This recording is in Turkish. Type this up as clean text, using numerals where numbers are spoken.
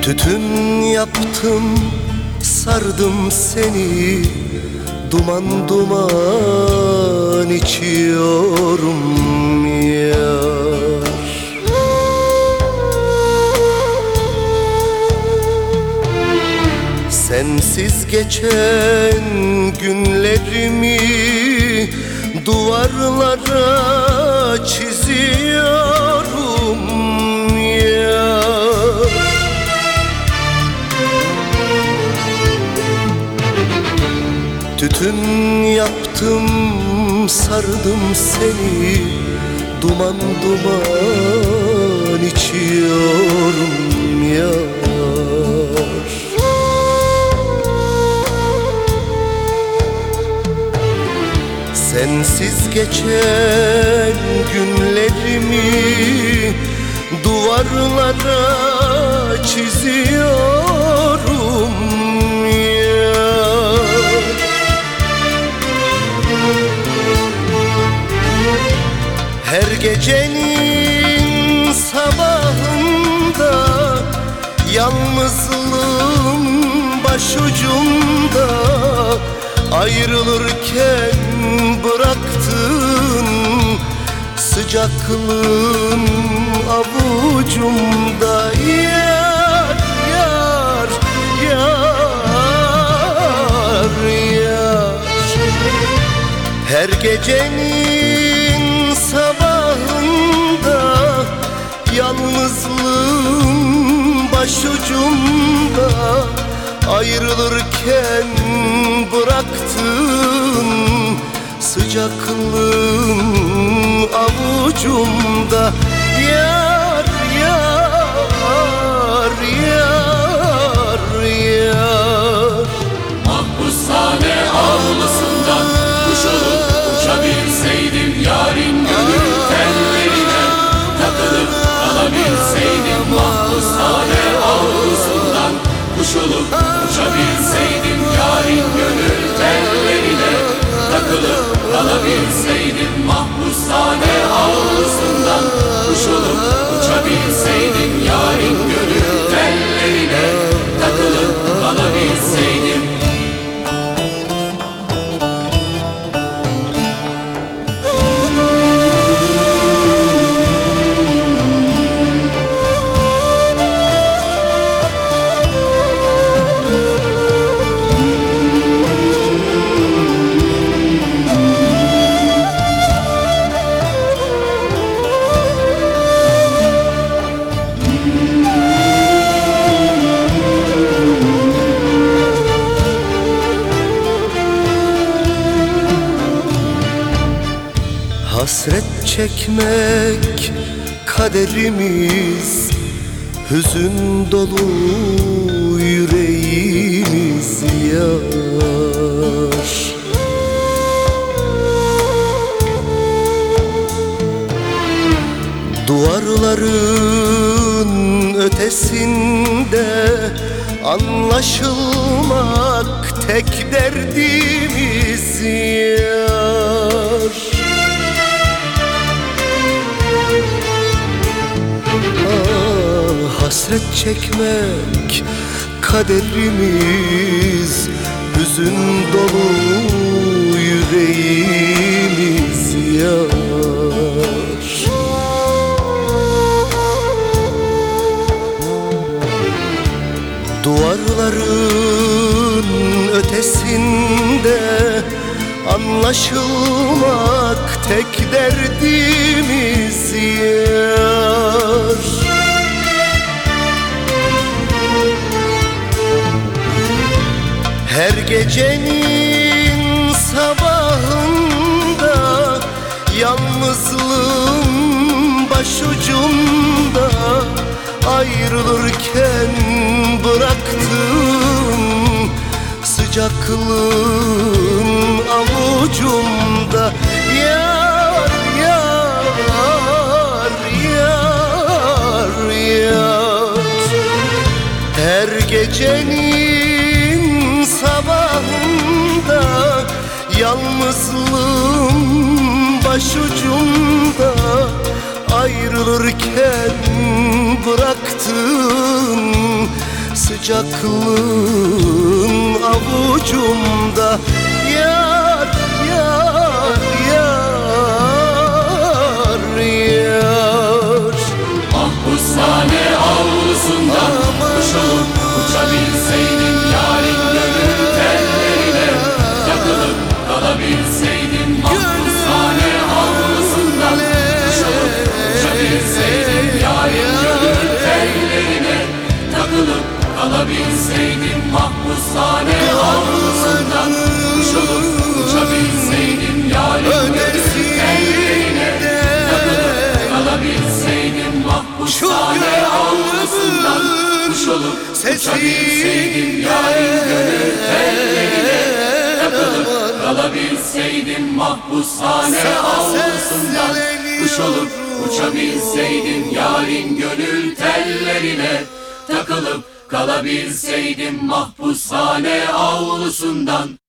Tütün yaptım, sardım seni, duman duman içiyorum yar. Sensiz geçen günlerimi duvarlara çiziyorum yar. Tütün yaptım, sardım seni, duman duman içiyorum yar. Sensiz geçen günlerimi duvarlara çiziyorum yar. Her gecenin sabahında yalnızlığım başucumda, ayrılırken bıraktın sıcaklığın avucumda yar, yar, yar, yar. Her gecenin sabahında yalnızlığım başucumda, ayrılırken bıraktın sıcaklığın avucumda yar, yar, yar, yar. Mahpushane avlusundan kuş olup uçabilseydim, yarın gönül tellerine takılıp kalabilseydim. Mahpushane avlusundan kuş olup uçabilseydim, yarın gönül tellerine takılıp kalabilseydim. Mahpushane avlusundan kuş olup uçabilseydim, yarın gönül tellerine takılıp kalabilseydim. Hasret çekmek kaderimiz, hüzün dolu yüreğimiz yar. Duvarların ötesinde anlaşılmak tek derdimiz yar. Hasret çekmek kaderimiz, hüzün dolu yüreğimiz yar. Duvarların ötesinde anlaşılmak tek derdimiz yar. Her gecenin sabahında yalnızlığım başucumda, ayrılırken bıraktım sıcaklığın avucumda yar, yar, yar, yar. Her gecenin sabahında yalnızlığım başucumda, ayrılırken bıraktın sıcaklığın avucumda. Yar, yar, yar, yar. Mahpushane avlusundan kuş olup uçabilseydim, yarın gönül tellerine takılıp kalabilseydim. Mahpushane avlusundan kuş olup uçabilseydim, yarın gönül tellerine takılıp kalabilseydim. Mahpushane avlusundan kuş olup uçabilseydim, yarın gönül tellerine takılıp kalabilseydim. Mahpushane avlusundan kuş olup uçabilseydim, yarın gönül tellerine takılıp kalabilseydim. Mahpushane avlusundan kuş olup uçabilseydim, yarın gönül tellerine takılıp kalabilseydim. Mahpushane avlusundan